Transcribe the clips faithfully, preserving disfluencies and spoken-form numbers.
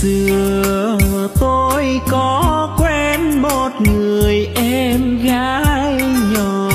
xưa tôi có quen một người em gái nhỏ.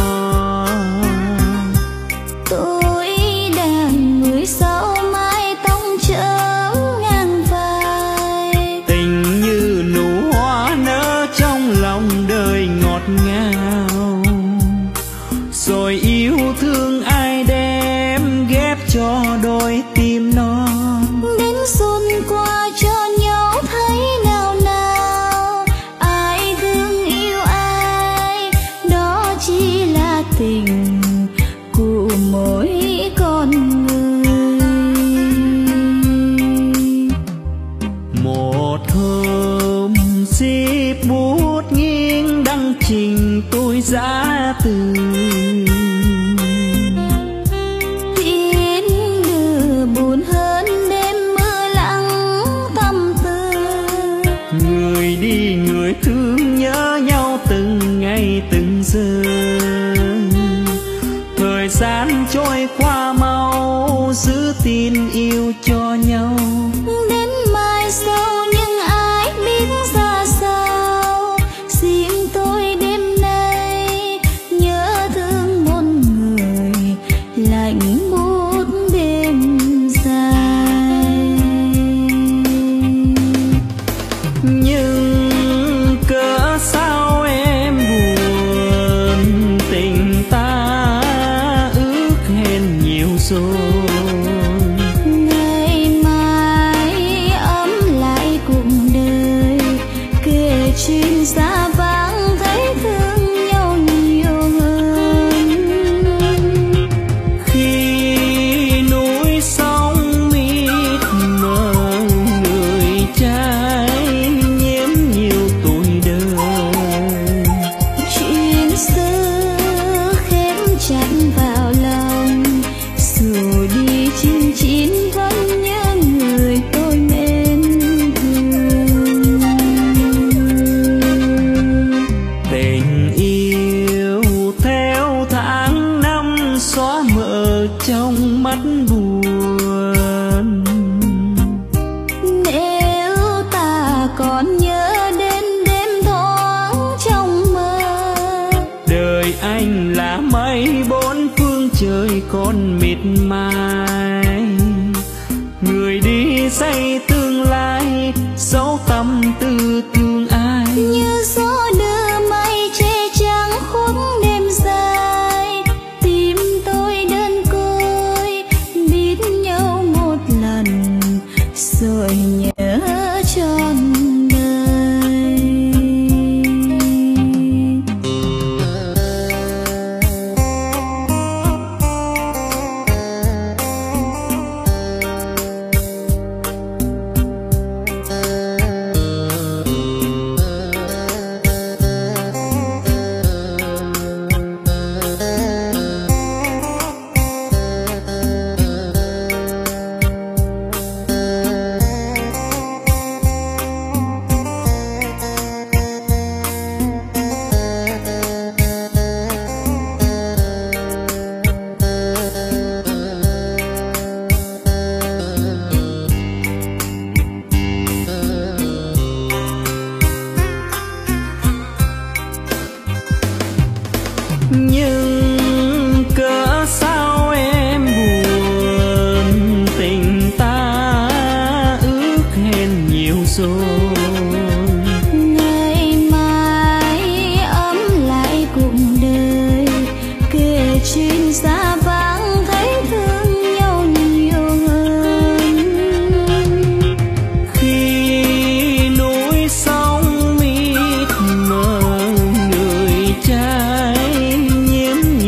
Tôi đang người sau mái tóc chớm ngang vai, tình như nụ hoa nở trong lòng đời ngọt ngào. Rồi yêu thương ai đem ghép cho đôi tim non. Đến xuân qua cho nhau thấy nào nào, ai thương yêu ai, đó chỉ là tình của mỗi con người. Một hôm ship bút nghiêng đăng trình tôi giá từ, tin đưa buồn hơn đêm mưa lặng tâm tư. người đi người thương nhớ nhau từng ngày từng giờ. Thời gian trôi qua mau giữ tin yêu cho nhau. Đến mai sau nhưng ai biết ra sao, riêng tôi đêm nay nhớ thương một người lạnh buốt đêm dài. Nhưng cớ sao em buồn, tình ta ước hẹn nhiều rồi. Ngày mai ấm lại cuộc đời, kể chuyện xa vắng thấy thương nhau nhiều hơn. Khi núi sóng mịt mờ, người trai nhiễm nhiều tuổi đời. Chuyện xưa khép chặt vào lòng, dù đi chín chín vẫn nhớ người tôi mến thương. Tình yêu theo tháng năm xóa mờ trong mắt buồn. Nếu ta còn nhớ đến đêm thoáng trong mơ, Đời anh là mây bốn phương trời còn mịt mài. Người đi xây tương lai dấu tâm tư thương ai. như gió đưa mây che trắng khuất đêm dài. Tim tôi đơn côi biết nhau một lần rồi nhớ trọn đời. Nhưng cớ sao em buồn, tình ta ước hẹn nhiều rồi. Ngày mai ấm lại cuộc đời, kể chuyện xa vắng thấy thương nhau nhiều hơn. Khi núi sóng mịt mờ, người trai nhiễm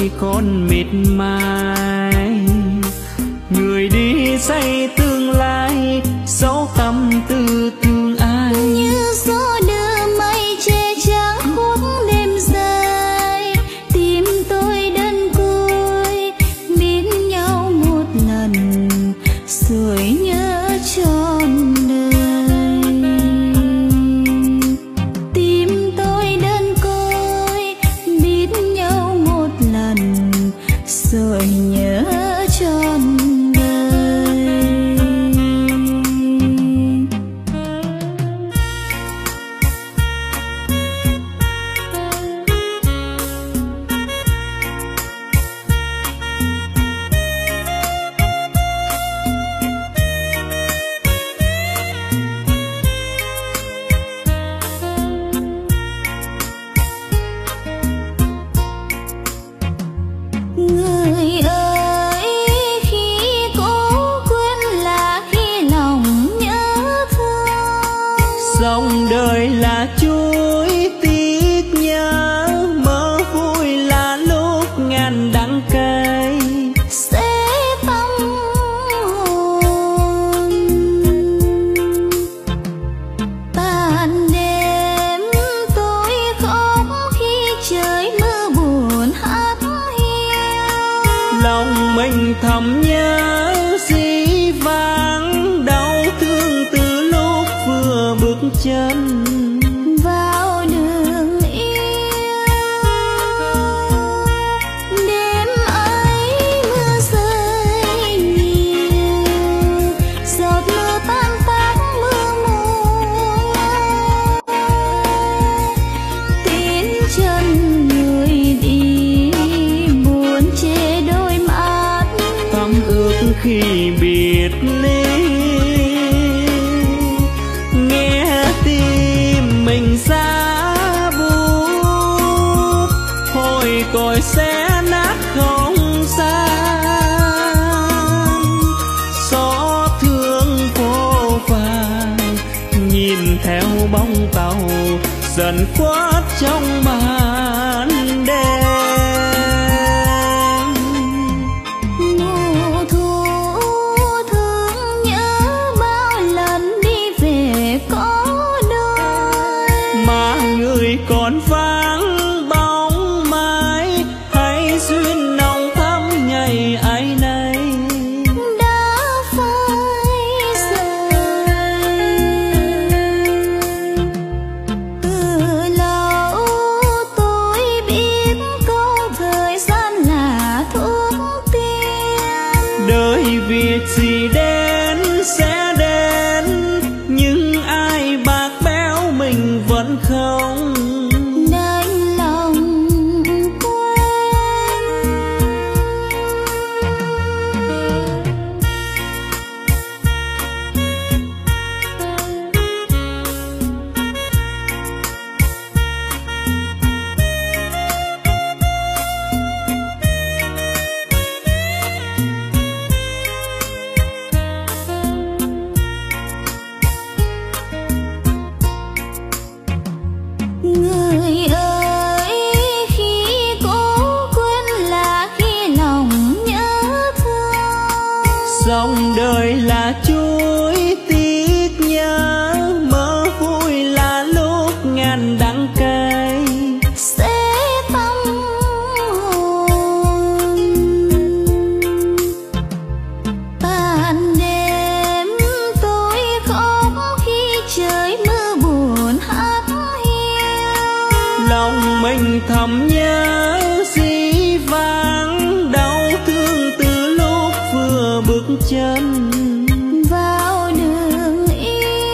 trời còn mịt mài. Người đi xây tương lai dấu tâm tư thương ai, như gió đưa mây che trắng khuất đêm dài. Tim tôi đơn côi biết nhau một lần rồi nhớ trọn đời. Tim tôi đơn côi biết nhau một lần rồi nhớ trọn dòng đời là chuối tiếc nhớ, mơ vui là lúc ngàn đắng cay sẽ tâm hồn. Tàn đêm tôi khóc khi trời mưa buồn hát hiu, lòng mình thầm nhớ dĩ vãng đau thương từ lúc vừa bước chân vào đường yêu. Đêm ấy mưa rơi nhiều, giọt mưa tan tác mưa mùa. Tiến chân người đi buồn che đôi mắt, tâm ước khi biệt ly. Mình xa bút hồi còi sẽ nát không gian, gió thương phố vàng nhìn theo bóng tàu dần khuất trong màn đêm. Mùa thu thương nhớ bao lần đi về có mà người còn vắng bóng mai, hay duyên nồng thắm ngày ấy nay đã phai rời. Từ lâu tôi biết câu thời gian là thuốc tiên, đời việc gì đến sẽ đến, nhưng ai bạc béo mình vẫn không đành lòng quên. Người ơi khi cố quên là khi lòng nhớ thương, dòng đời là chuối tiếc nhớ, mơ vui là lúc ngàn đắng cay sẽ tâm hồn. Tàn đêm tôi khóc khi trời mưa buồn hát hiu, lòng mình thầm nhớ dĩ vãng đau thương từ lúc vừa bước chân vào đường yêu.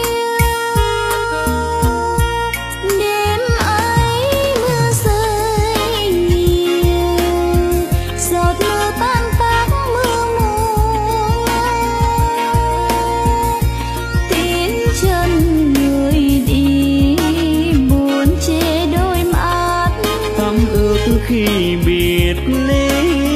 Đêm ấy mưa rơi nhiều, giọt mưa tan tác mưa mùa. Tiến chân người đi buồn che đôi mắt, tâm ước khi biệt ly.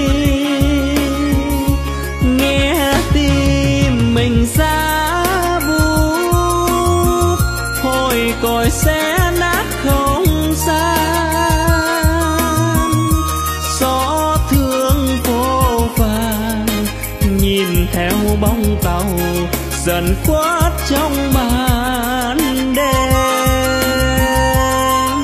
Nghe tim mình xa bút hồi còi sẽ nát không gian, gió thương màu dần khuất trong màn đêm.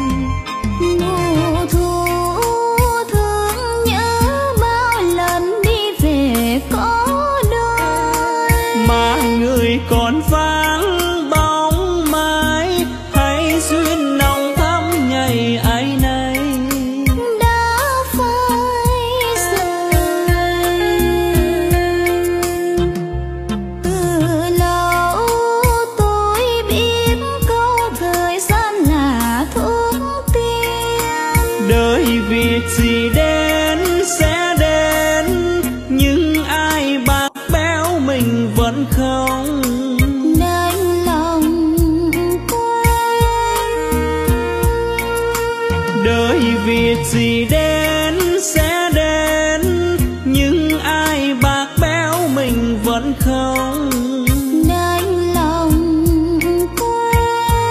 Mùa thu thương nhớ bao lần đi về có đôi, mà người còn vắng bóng mai hay duyên nồng thắm ngày ấy nay đã phai rời. Từ lâu tôi biết câu thời gian là thuốc tiên, đời việc gì đến sẽ đến, nhưng ai bạc béo mình vẫn không nên lòng quên. đời việc gì đến sẽ đến, nhưng ai bạc béo mình vẫn không nên lòng quên.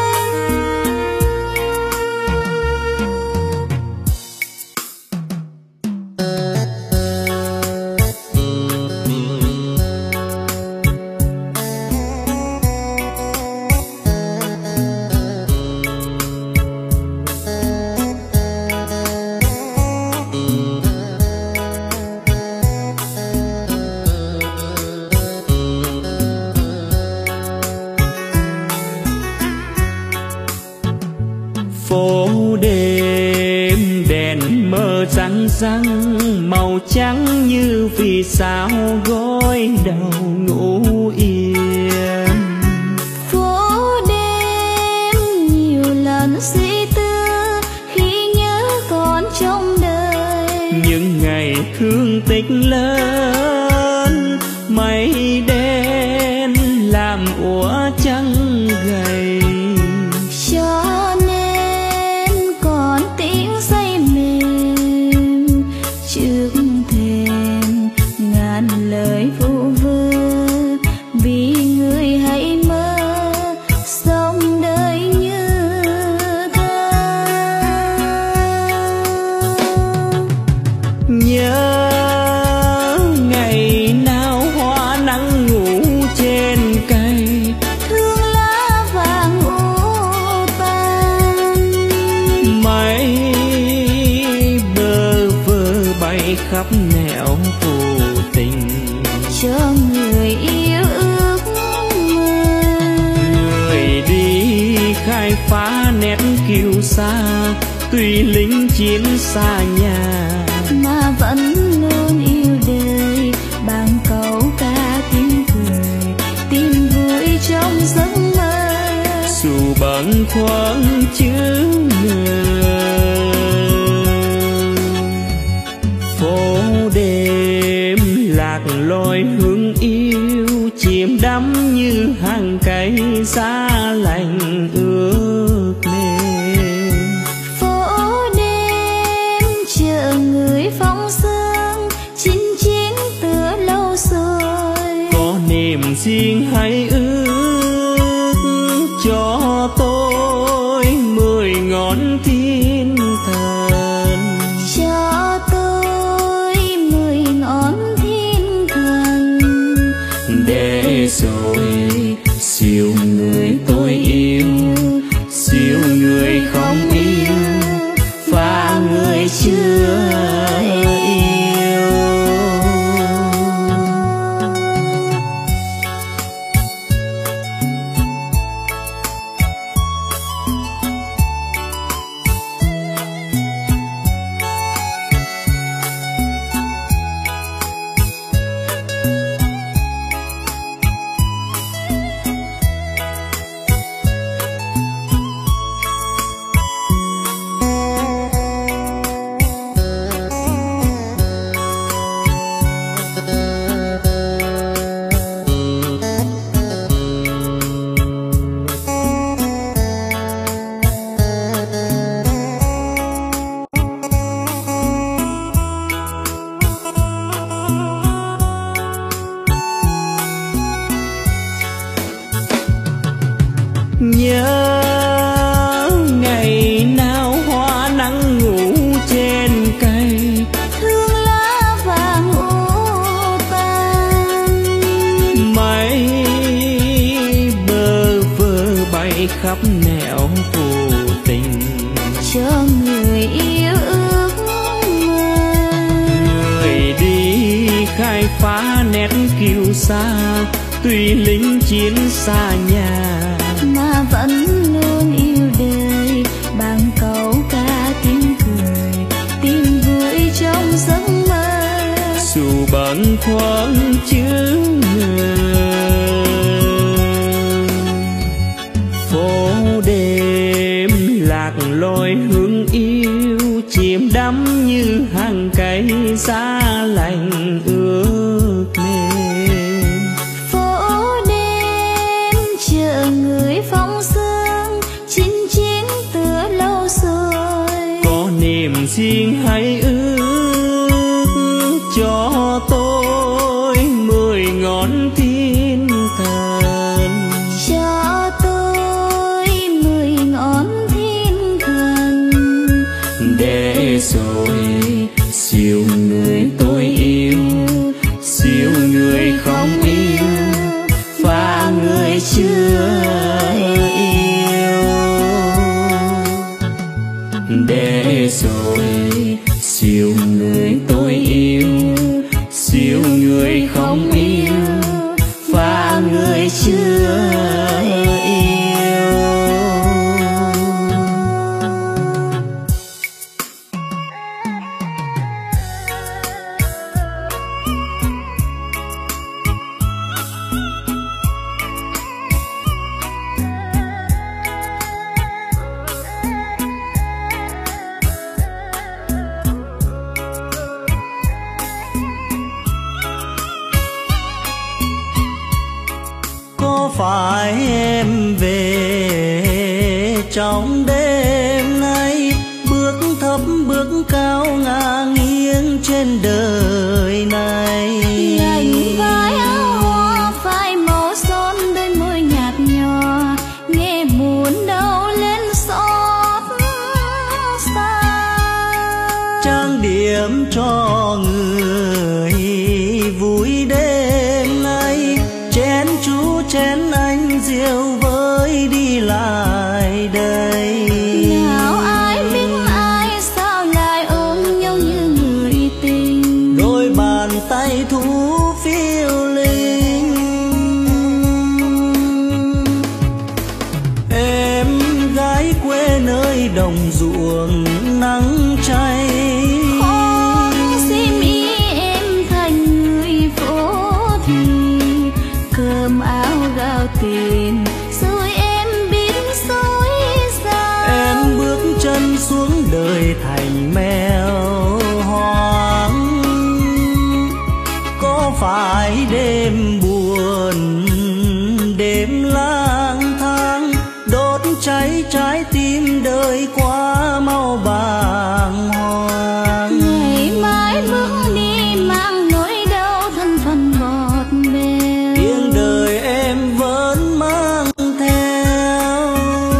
phố đêm đèn mờ răng răng màu trắng như vì sao gối đầu ngủ yên. Phố đêm nhiều lần suy tư khi nhớ còn trong đời, những ngày thương tích lớn mây đen làm úa trăng gầy. cho nên còn tiếng say mềm trước thềm ngàn lời vu vơ, vì người hãy mơ sống đời như thơ. Nhớ ngày nào hoa nắng ngủ trên cây, Thương lá vàng u tàn, mây bơ vơ bay khắp nẻo vô tình, cho người yêu ước mơ. người đi khai phá nét kiêu sa, tuy lính chiến xa nhà Mà vẫn luôn yêu đời bằng câu ca tiếng cười, tìm vui trong giấc mơ. dù bâng khuâng chữ ngờ. Phố đêm lạc lối hướng yêu chìm đắm như hàng cây giá lạnh ướt mềm. Phố đêm chờ người phóng sương chinh chiến từ lâu rồi, Có niềm riêng hay ước cho tôi mười ngón thiên thần, cho tôi mười ngón thiên thần. để rồi siêu người tôi yêu, siêu người không yêu và người chưa yêu. Nhớ ngày nào hoa nắng ngủ trên cây, Thương lá vàng u tàn, khắp nẻo phù tình cho người yêu ước mơ. Người đi khai phá nét kiêu sa, tuy lính chiến xa nhà mà vẫn luôn yêu đời, bằng câu ca tiếng cười tin vui trong giấc mơ. dù bâng khuâng chữ phố đêm lạc lối hướng yêu, chìm đắm như hàng cây giá lạnh ướt mềm. Phố đêm chờ người phong sương, chín chín tựa lâu rồi. Có niềm riêng hay ước cho tôi mười ngón thiên thần, Cho tôi mười ngón thiên thần. để rồi siêu người tôi yêu, siêu người không yêu và người chưa yêu. Để rồi siêu người tôi yêu, siêu người không yêu và người chưa yêu. Có phải em về trong đêm nay, bước thấp bước cao ngả nghiêng trên đời này. Gánh vai áo hoa phai màu son, đôi môi nhạt nhòa nghe buồn đau lên xót xa. Trang điểm cho người vui đêm nay, chén chú chén anh rượu với đi lại đây. Nào ai biết ai sao lại ôm nhau như người tình, Đôi bàn tay thú phiêu linh. Em gái quê nơi đồng ruộng nắng cháy, không xiêm y em thành người phố thì cơm áo gạo tiền rồi em biết dối gian. em bước chân xuống đời thành mèo hoang. Có phải đêm buồn đêm lang thang, đốt cháy trái tim đời quá mau bàng hoàng. Ngày mai bước đi mang nỗi đau thân phận bọt bèo, Tiếng đời em vẫn mang theo.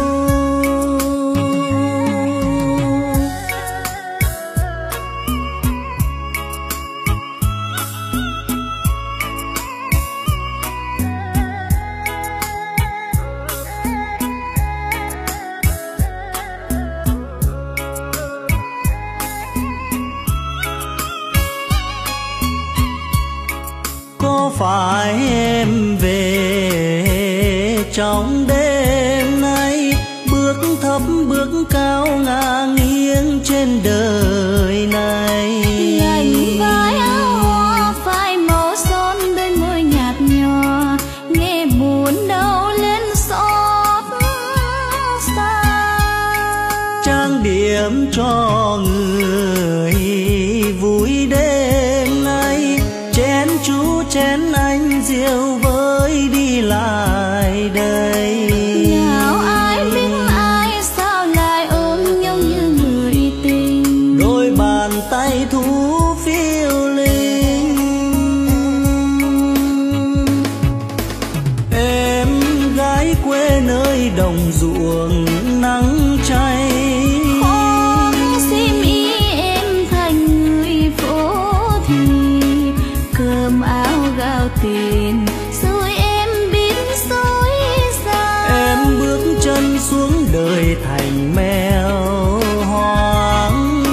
Có phải em về trong đêm nay, bước thấp bước cao ngả nghiêng trên đời này. gánh vai áo hoa phai màu son, đôi môi nhạt nhòa nghe buồn đau lên xót xa. Trang điểm cho người vui đêm nay, chén chú chén anh rượu với đi lại đây. Nào ai biết ai sao lại ôm nhau như người tình, Đôi bàn tay thú phiêu linh. Em gái quê nơi đồng ruộng nắng cháy, không xiêm y em thành người phố thì cơm áo gạo tiền rồi em biết dối gian. em bước chân xuống đời thành mèo hoang.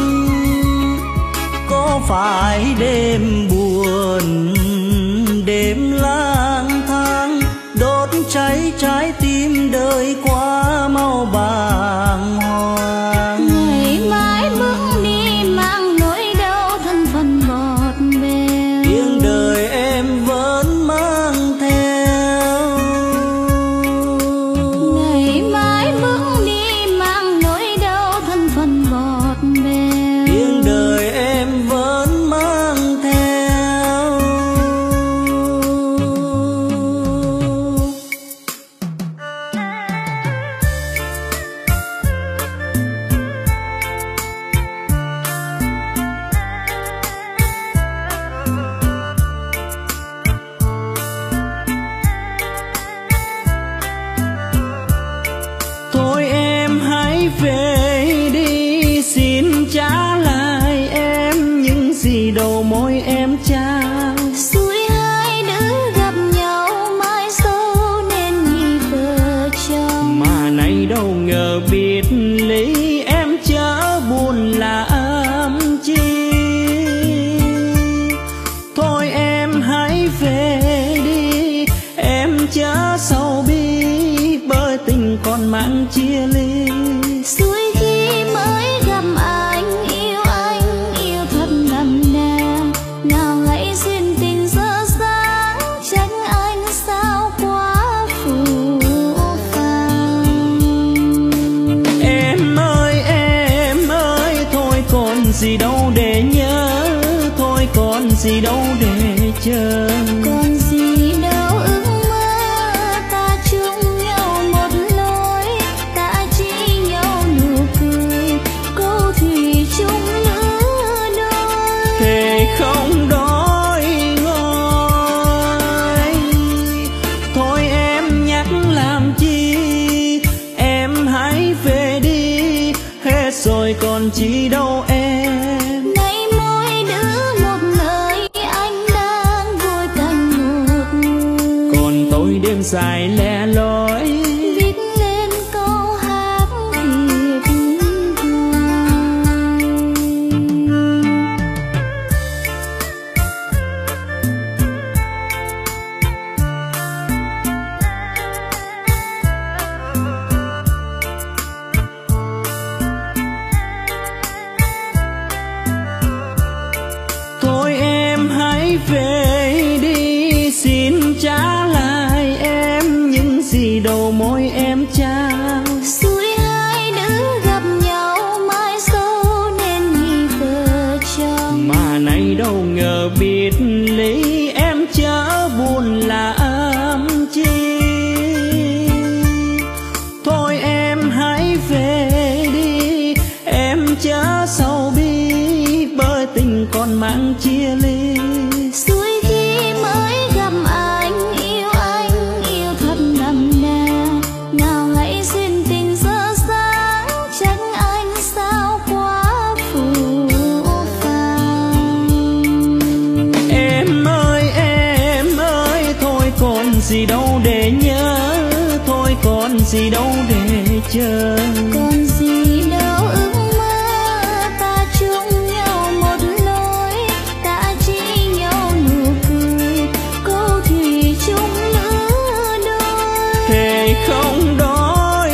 Có phải đêm buồn, đêm lang thang, đốt cháy trái tim đời quá mau bàng hoàng. Ngày mãi bước đi mang nỗi đau thân phận bọt bèo, tiếng đời em vẫn mang theo. ngày mãi bước đi mang nỗi đau thân phận bọt bèo, tiếng đời em vẫn mang theo. Thôi em hãy về đi, xin trả lại em những gì đầu môi em trao. suối hai đứa gặp nhau mãi sau nên nhị vợ chồng. Mà nay đâu ngờ biệt ly, em chớ buồn là ấm chi. Thôi em hãy về đi, em chớ sầu bi, bởi tình còn mặn chia ly. Suối khi mới gặp anh, yêu anh, yêu thật đậm đà. Nào ngày duyên tình dở dáng, tránh anh sao quá phù phàng. Em ơi em ơi, thôi còn gì đâu để nhớ, thôi còn gì đâu để chờ. Còn gì đâu ước mơ, ta chung nhau một lối, ta chỉ nhau nụ cười, câu thủy chung lứa đôi. Thề không đói ngôi, thôi em nhắc làm chi, em hãy về đi, hết rồi còn chi đâu em. Nay mỗi đứa một nơi, anh đang vui cạnh một người, Còn tôi đêm dài lẻ loi, viết lên câu hát thiệt thòi. thôi em hãy về đi, xin trả lại em những gì đầu môi em trao. Suối hai đứa gặp nhau mãi sau nên nhị vợ chồng. Mà nay đâu ngờ biệt ly, em chớ buồn là ấm chi. Thôi em hãy về đi, em chớ sầu bi, bởi tình còn mặn chia ly. Suối khi mới gặp anh, yêu anh, yêu thật đậm đà. Nào ngày duyên tình dở dáng, tránh anh sao quá phù phàng. Em ơi em ơi, thôi còn gì đâu để nhớ, thôi còn gì đâu để chờ. Còn gì đâu ước mơ, ta chung nhau một lối, ta chỉ nhau nụ cười, câu thủy chung lứa đôi. Thề không đói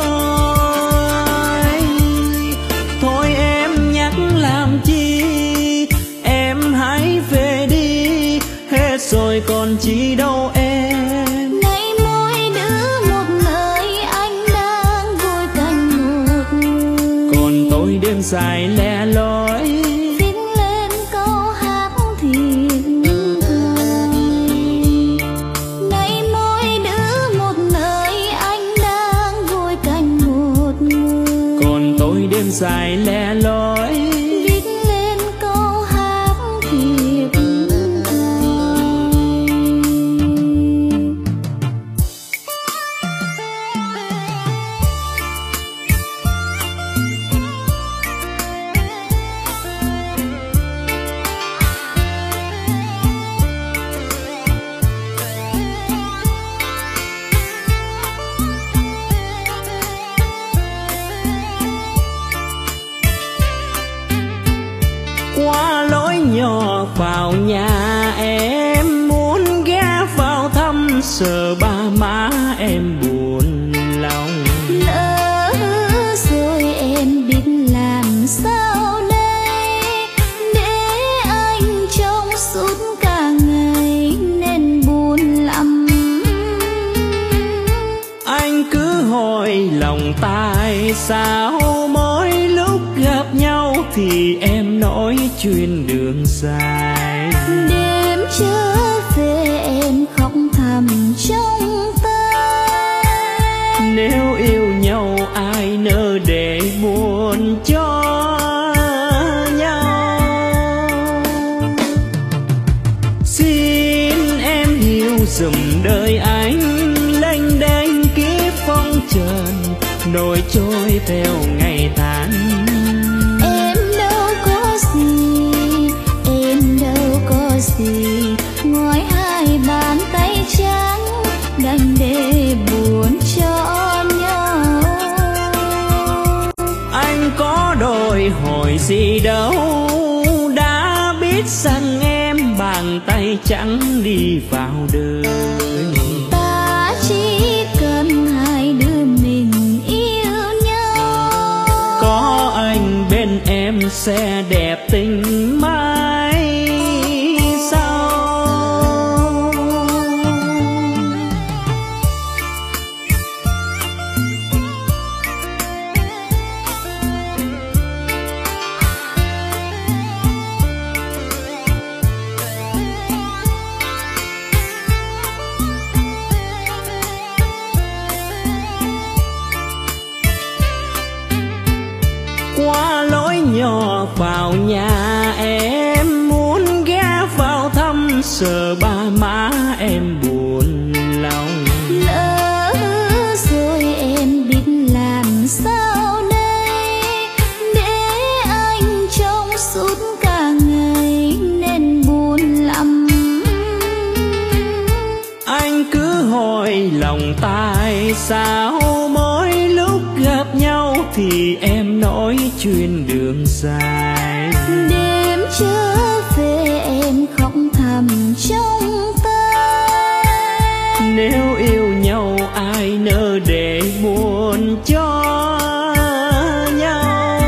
ngôi, thôi em nhắc làm chi, em hãy về đi, hết rồi còn chi đâu em. Nay mỗi đứa một nơi, anh đang vui cạnh một người, Còn tôi đêm dài lẻ loi, viết lên câu hát thiệt thòi. Nay mỗi đứa một nơi, anh đang vui cạnh một người, còn tôi đêm dài lẻ loi. viết lên câu hát thiệt thòi. sợ ba má em buồn lòng. Lỡ rồi em biết làm sao đây, để anh trong suốt cả ngày nên buồn lắm. Anh cứ hỏi lòng tại sao mỗi lúc gặp nhau thì em nói chuyện đường dài. Đêm trở về em khóc thầm trong tay. Nếu yêu nhau ai nỡ để buồn cho nhau. Xin em hiểu dùm đời anh lênh đênh kiếp phong trần, nổi trôi theo ngày tháng. Em đâu có gì, em đâu có gì, ngoài hai bàn tay trắng đành để buồn cho nhau. Anh có đòi hỏi gì đâu, đã biết rằng em bàn tay trắng đi vào đời. Ta chỉ cần hai đứa mình yêu nhau, có anh bên em sẽ đẹp tình mãi sau. Qua lối nhỏ vào nhà em muốn ghé vào thăm, sợ ba má em buồn lòng. lỡ rồi em biết làm sao đây, để anh trong suốt cả ngày nên buồn lắm. Anh cứ hỏi lòng tại sao mỗi lúc gặp nhau thì em nói chuyện đường dài. Đêm trở về em khóc thầm trong tay. Nếu yêu nhau ai nỡ để buồn cho nhau.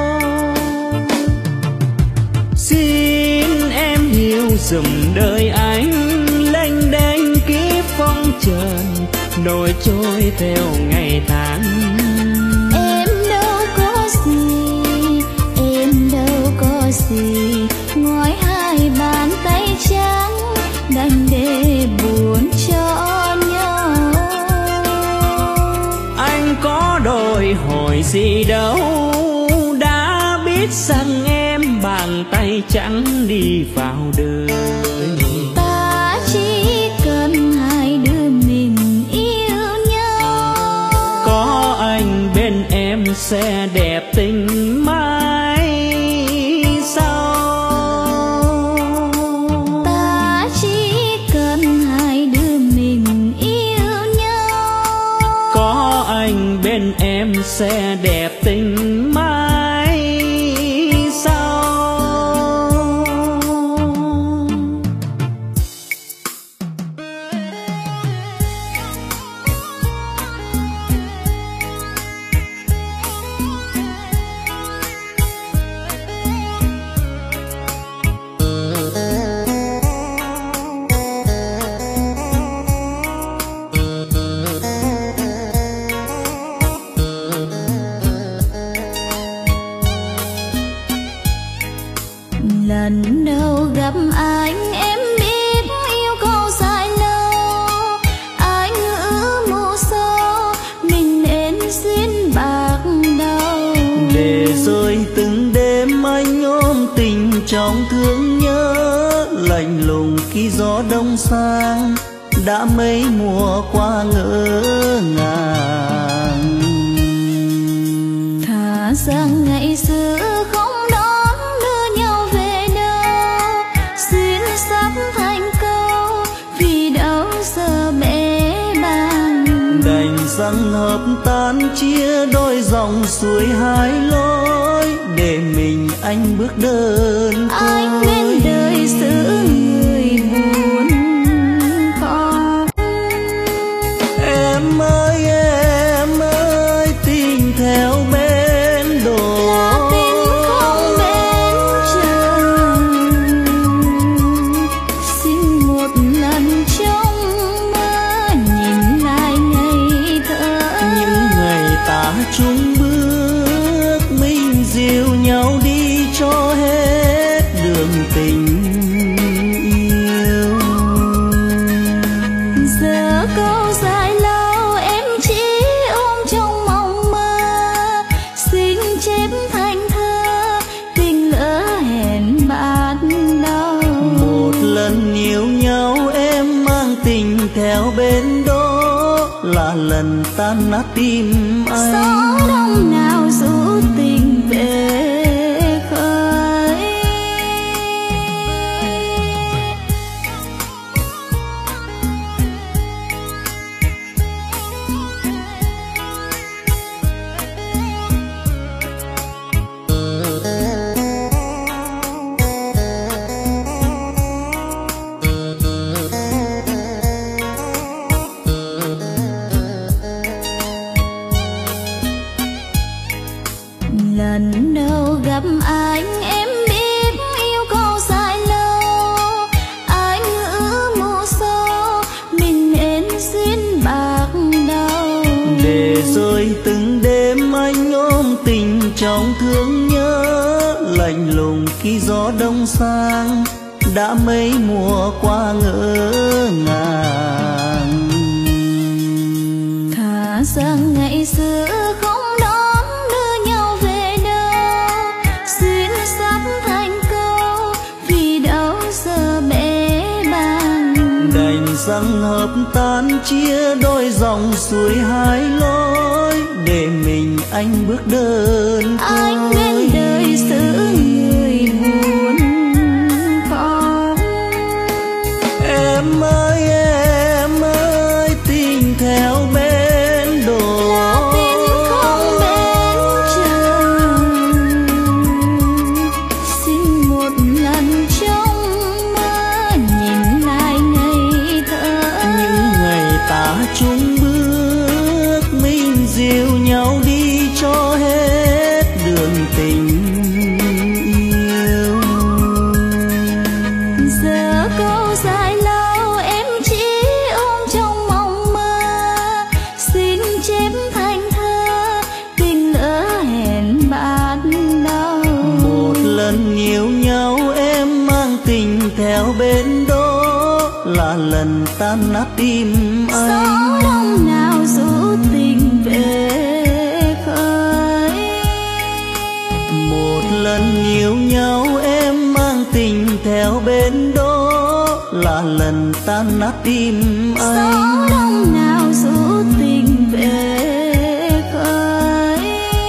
Xin em hiểu dùm đời anh lênh đênh kiếp phong trần, nổi trôi theo ngày tháng. Em đâu có gì, em đâu có gì, ngoài hai bàn tay trắng đành để buồn cho nhau. Anh có đòi hỏi gì đâu, đã biết rằng em bàn tay trắng đi vào đời. Ta chỉ cần hai đứa mình yêu nhau, có anh bên em sẽ đẹp tình mãi sau. ta chỉ cần hai đứa mình yêu nhau, có anh bên em sẽ đẹp tình mãi sau. Lần đầu gặp anh em biết yêu không dài lâu, anh ngỡ mù sâu mình nên xin bạc đầu. để rồi từng đêm anh ôm tình trong thương nhớ, lạnh lùng khi gió đông sang đã mấy mùa qua ngỡ ngàng. Thà rằng ngày xưa không đón đưa nhau về đâu, xin sắp thành câu vì đâu giờ bể bàng. Đành rằng hợp tan chia đôi dòng suối hai lối, để mình anh bước đơn côi. Anh bên đời giữ người buồn khóc. Em ơi em ơi tình theo bên đổ là tình không bên trời. Xin một lần trong mơ nhìn lại ngày thơ, những ngày ta chung bước mình dìu nhau đi cho hết đường tình yêu. Giờ câu dài lâu em chỉ ôm trong mộng mơ, xin chép thành thơ tình lỡ hẹn ban đầu. Một lần yêu nhau em mang tình theo bên đó, là lần tan nát tim anh. Gió đông nào rủ tình về khơi. Lần đầu gặp anh em biết yêu câu dài lâu, anh ngữ mù sâu mình nên duyên bạc đầu. Để rồi từng đêm anh ôm tình trong thương nhớ, lạnh lùng khi gió đông sang đã mấy mùa qua ngỡ ngàng. Thà rằng ngày xưa không đón đưa nhau về đâu, duyên sắc thành câu vì đâu giờ bể bàng. Đành rằng hợp tan chia đôi dòng suối hai lối, để mình anh bước đơn Anh côi. bên đời giữ người buồn khóc. Em ơi em ơi tình theo bên đổ, là tình không bên trời. Xin một lần trong mơ nhìn lại ngày thơ, những ngày ta chung bước mình dìu nhau đi cho hết đường tình yêu. giờ câu dài lâu em chỉ ôm trong mộng mơ, xin chép thành thơ tình lỡ hẹn ban đầu. Một lần yêu nhau em mang tình theo bên đó, là lần tan nát tim Gió anh. đông nào rủ tình về khơi. Một lần yêu nhau em mang tình theo bên đó, là lần tan nát tim Gió anh. đông nào rủ tình về khơi.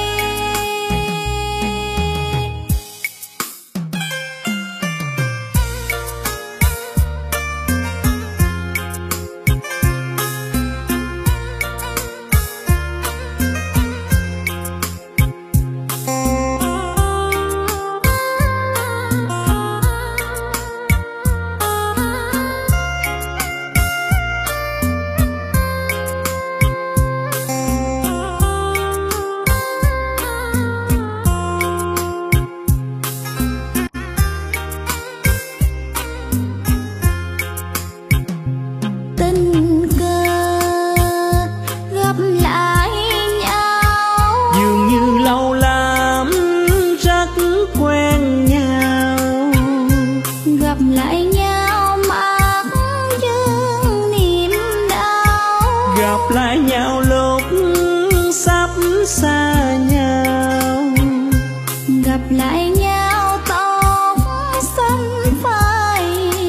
Tình cờ gặp lại nhau, dường như lâu lắm rất quen nhau. gặp lại nhau mắc dương niềm đau. Gặp lại nhau lúc sắp xa nhau, Gặp lại nhau tóc xanh phai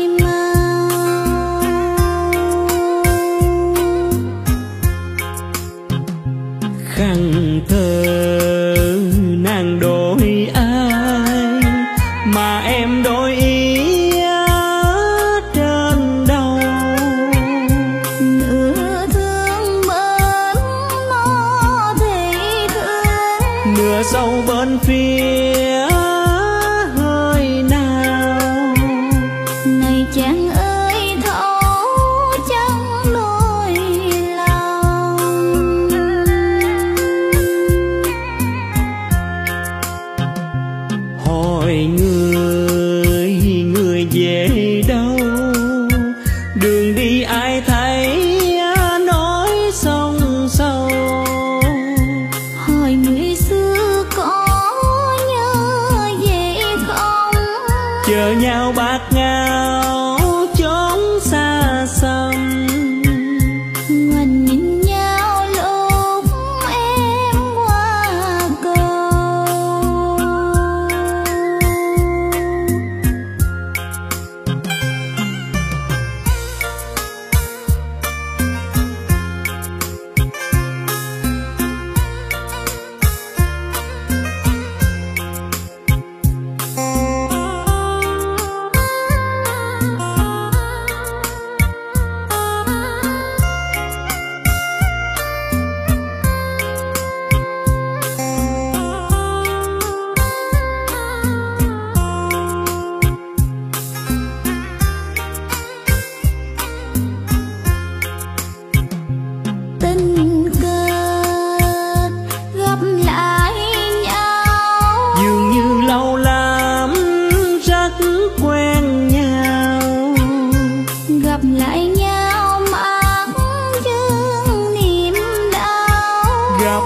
màu. khăn thơ nàng đổi ai mà em đổi ý ở trên đầu. Nửa thương bên nó thì thương, Nửa sâu bên phía hơi nào. này chàng ơi thấu chẳng đôi lòng.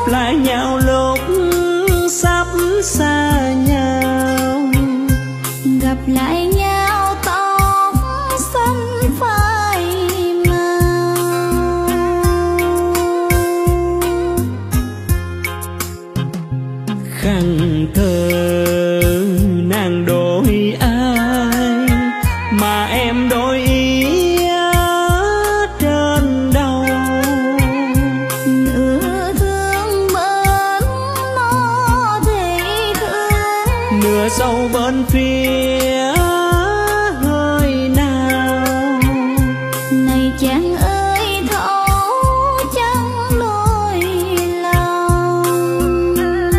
lại nhau lúc sắp xa nhau, gặp lại nhau tóc xanh phai màu. Khăn thơ nàng đổi ai mà em đổi ý trên đầu, nửa thương bên nó thì thương, nửa sâu bên phía hơi nào. này chàng ơi thấu chẳng nỗi lòng.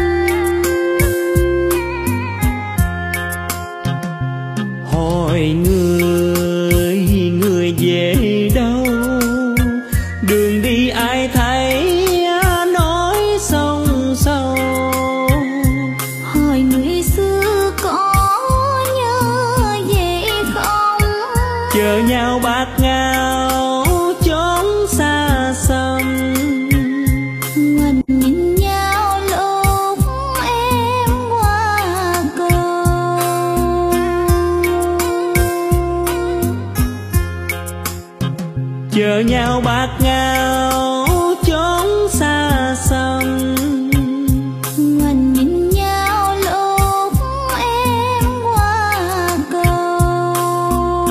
Hỏi người người về đâu, đường đi ai thấy nói sông sâu. Hỏi người xưa có nhớ về không, Chờ nhau bạc ngào chốn xa xăm. ngoảnh nhìn nhau lúc em qua cầu. Chờ nhau bạc ngào chốn xa xăm. Ngoảnh nhìn nhau lúc em qua cầu.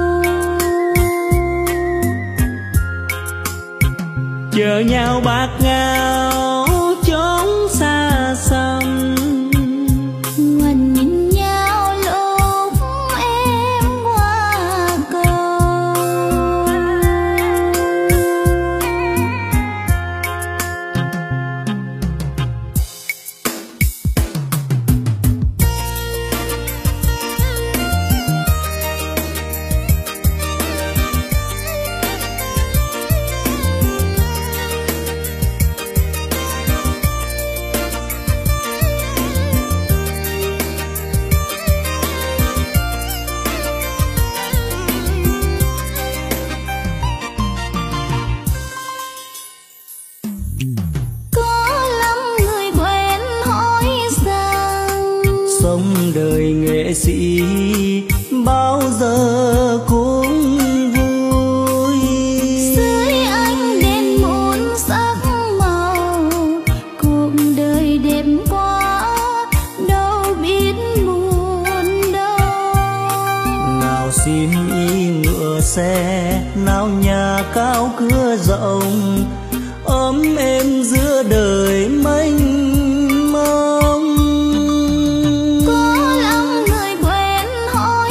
Chờ nhau bạc ngào chốn xa xăm. Ngoảnh nhìn nhau lúc em qua cầu. Có lắm người quen hỏi rằng sống đời nghệ sĩ bao giờ cũng vui. dưới ánh đèn muôn sắc màu, cuộc đời đẹp quá đâu biết buồn đâu. Nào sim y ngựa xe, nào nhà cao cửa rộng, ấm êm giữa đời mênh mông. Có lắm người quen hỏi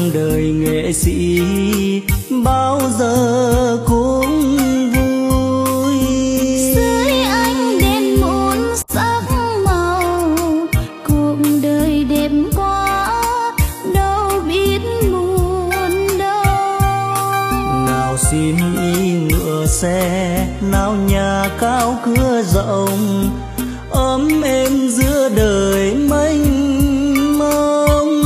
đời nghệ sĩ bao giờ cũng vui. Dưới ánh đèn muôn sắc màu, cuộc đời đẹp quá đâu biết buồn đâu. Nào xin y ngựa xe, nào nhà cao cửa rộng, ấm êm giữa đời mênh mông.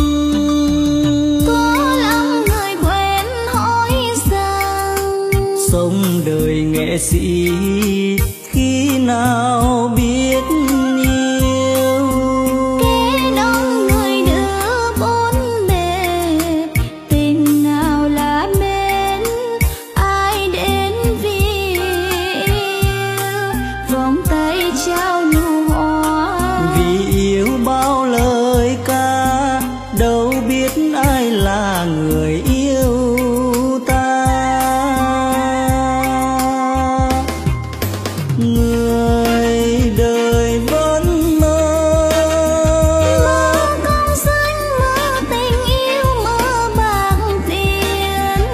Có lắm người quen hỏi rằng Sống đời nghệ sĩ khi nào biết yêu. kẻ đông người đưa bốn bề, tình nào là mến, ai đến vì yêu. Vòng tay trao nụ hoa, Vì yêu bao lời ca, đâu biết ai là người yêu ta. Người đời vẫn mơ, mơ công danh, mơ tình yêu, mơ bạc tiền.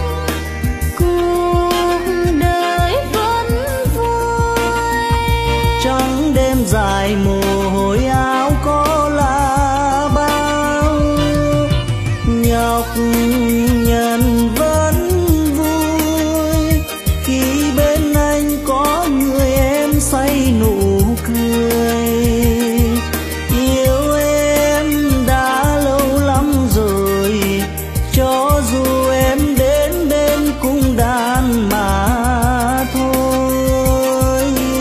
Cuộc đời vẫn vui, trắng đêm dài mồ hôi áo có là bao. Nhọc nhằn vẫn vui khi bên anh có người em say nụ cười. Yêu em đã lâu lắm rồi, cho dù em đến bên cung đàn mà thôi.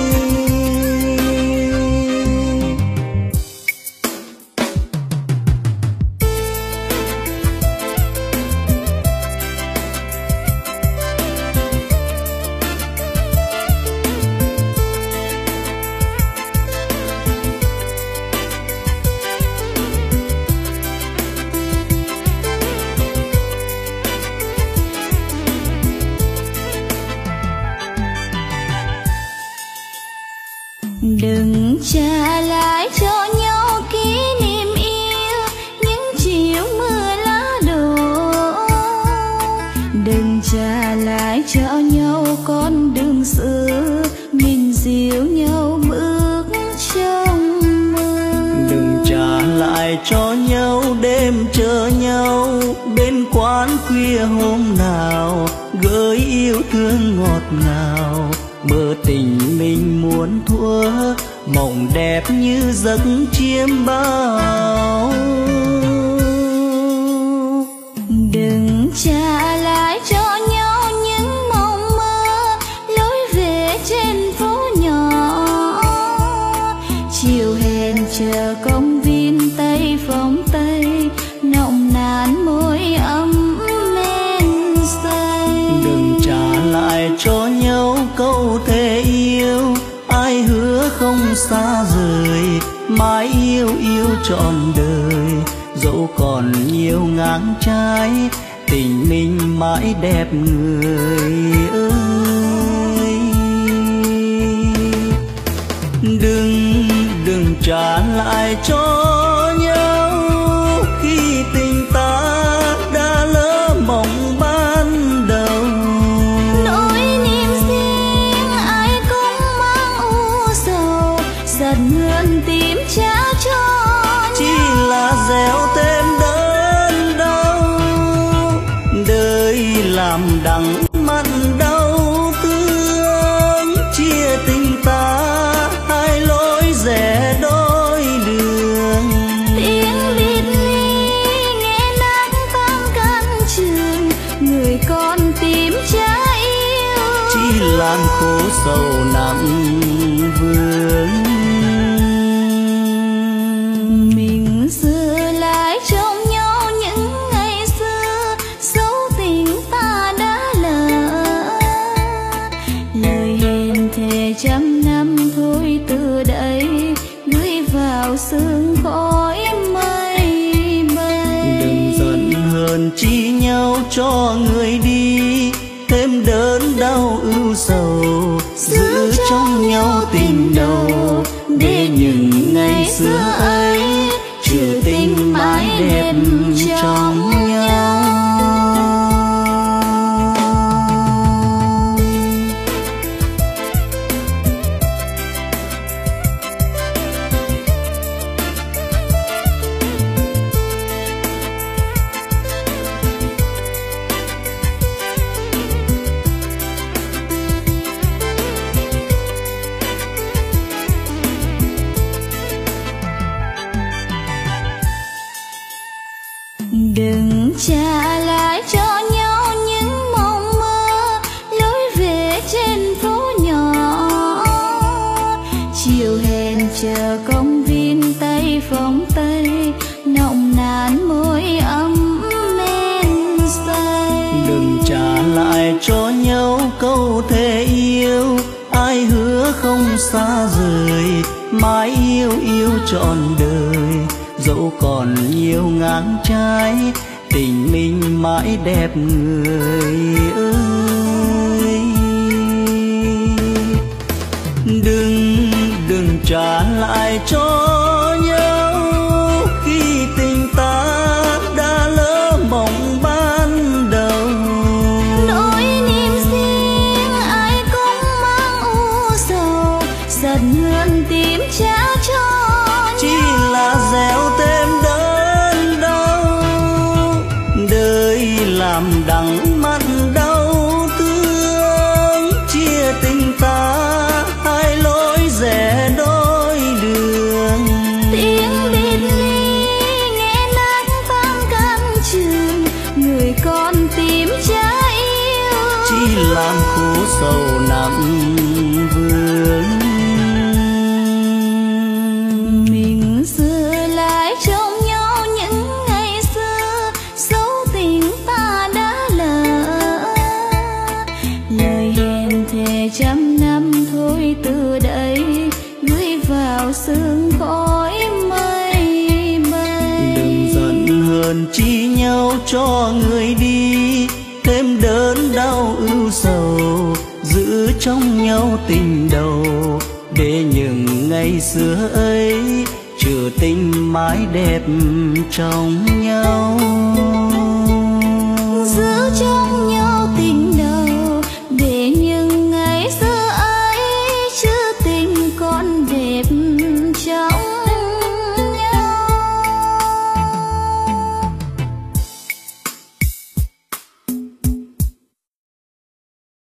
đừng trả lại cho nhau kỷ niệm yêu những chiều mưa lá đổ. Đừng trả lại cho nhau con đường xưa, mình dìu nhau bước trong mơ. Đừng trả lại cho nhau đêm chờ nhau bên quán khuya hôm nào, gửi yêu thương ngọt ngào. Mơ tình mình muốn thua, mộng đẹp như giấc chiêm bao. Đừng trả lại cho nhau những mộng mơ, lối về trên phố nhỏ. Chiều hẹn chờ công viên Tây phòng Tây, nồng nàn môi ấm men say. Đừng trả lại cho nhau câu thề yêu, ai hứa không xa rời, mãi yêu yêu trọn đời. Dẫu còn nhiều ngang trái, tình mình mãi đẹp người ơi. Đừng, đừng trả lại cho nhau khi tình ta đã lỡ mộng ban đầu. Nỗi niềm riêng ai cũng mang u sầu, giận hờn tìm trả cho Chỉ là gieo thêm đớn đau, đời làm đắng mặn đau thương. Chia tình ta hai lối rẽ đôi đường, tiếng biệt ly nghe nát tan căn trường. Người con tìm trả yêu, chỉ làm khổ sầu nặng vương. mình giữ lại trong nhau những ngày xưa, dấu tình ta đã lỡ. Lời hẹn thề trăm năm thôi từ đây, gửi vào sương khói mây bay. Đừng giận hờn chi nhau cho người đi, thêm đớn đau ưu sầu. Giữ trong nhau tình đầu, để những ngày xưa ấy trừ tình mãi đẹp trong nhau. Đừng trả lại cho nhau những mộng mơ lối về trên phố nhỏ, chiều hẹn chờ công viên tay phòng tay nồng nàn môi ấm men say. Đừng trả lại cho nhau câu thề yêu, ai hứa không xa rời, mãi yêu yêu trọn đời. Dẫu còn nhiều ngang trái, tình mình mãi đẹp người ơi. Đừng, đừng trả lại cho nhau khi tình ta đã lỡ mộng ban đầu. Nỗi niềm riêng ai cũng mang u sầu, giận hờn tìm trả cho chỉ là gieo thêm đớn đau. Đời làm đắng mặn đau thương, chia tình ta hai lối rẽ đôi đường. tiếng biệt ly nghe nát tan căn trường, người con tìm trái yêu Chỉ làm khổ sầu nặng vương. mình xưa lại trong nhau những ngày xưa, dấu tình ta đã lỡ. Lời hẹn thề trăm năm thôi từ đây gửi vào sương khói mây bay. Đừng giận hờn chi nhau cho người đi, thêm đớn đau ưu sầu, giữ trong nhau tình đầu. Để những ngày xưa ấy trừ tình mãi đẹp trong nhau. Giữ cho